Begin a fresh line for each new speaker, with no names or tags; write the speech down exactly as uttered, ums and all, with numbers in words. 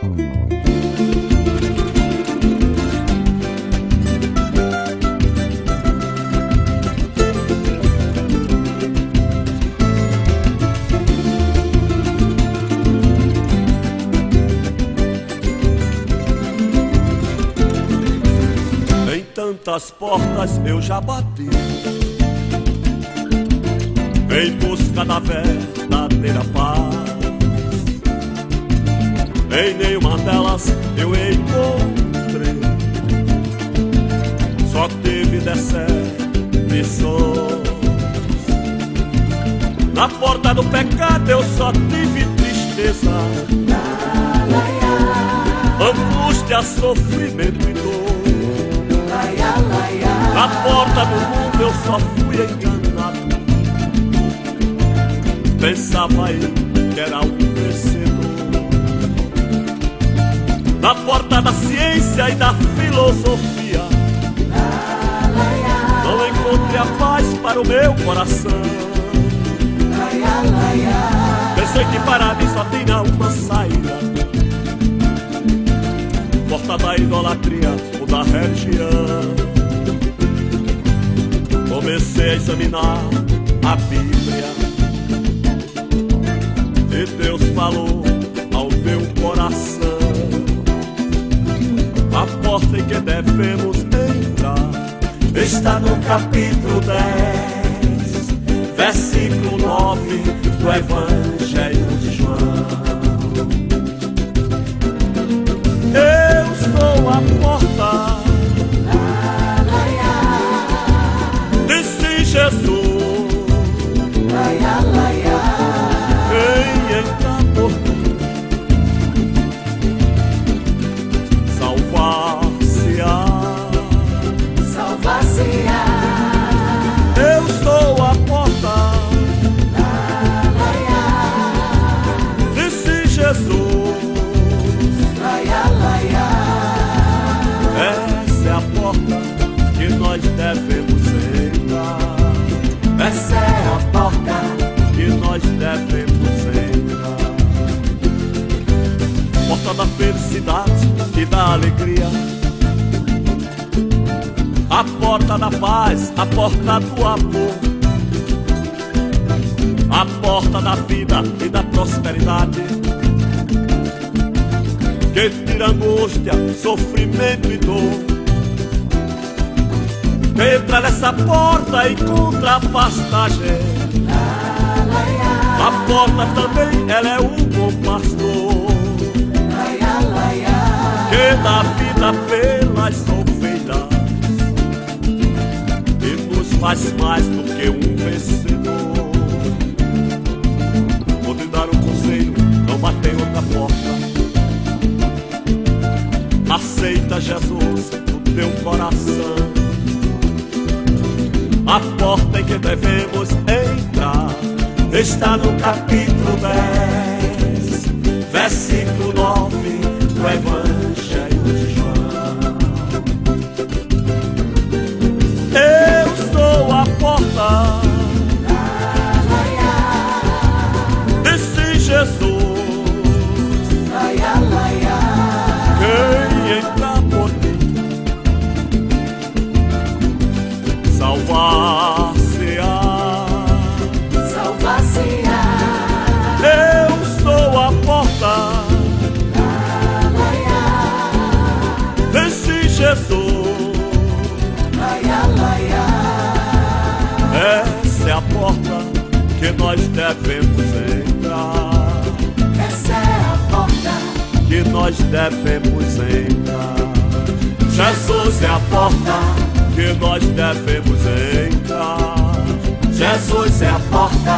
Tantas portas eu já bati em busca da verdadeira paz. Em nenhuma delas eu encontrei, só tive decepções. Na porta do pecado eu só tive tristeza, angústia, sofrimento e dor. Na porta do mundo eu só fui enganado, pensava eu que era um vencedor. Na porta da ciência e da filosofia não encontrei a paz para o meu coração. Pensei que para mim só tinha uma saída, porta da idolatria ou da religião. Comecei a examinar a Bíblia e Deus falou ao meu coração a porta em que devemos entrar está no capítulo dez, versículo nove do Evangelho de João. Eu sou a porta, disse Jesus. Quem entra por mim salvar-se-á.
Salvar-se-á.
Eu sou a porta, disse Jesus. Essa é a porta que nós devemos entrar.
Essa é a porta
que nós devemos entrar. Porta da felicidade e da alegria, a porta da paz, a porta do amor, a porta da vida e da prosperidade, que tira angústia, sofrimento e dor. Quem entra nessa porta encontra pastagem. A porta também, ela é um bom pastor, que dá vida pelas ovelhas e nos faz mais do que um vencedor. Vou te dar um conselho, não bater outra porta. Aceita Jesus no teu coração. A porta em que devemos entrar está no capítulo dez, versículo nove do Evangelho de João. Eu sou a porta, disse Jesus. Quem entra por mim salvar-se-á.
Salvar-se-á.
Eu sou a porta, disse Jesus. Essa é a porta que nós devemos entrar.
Essa é a porta
que nós devemos entrar. Jesus é a porta que nós devemos entrar.
Jesus é a porta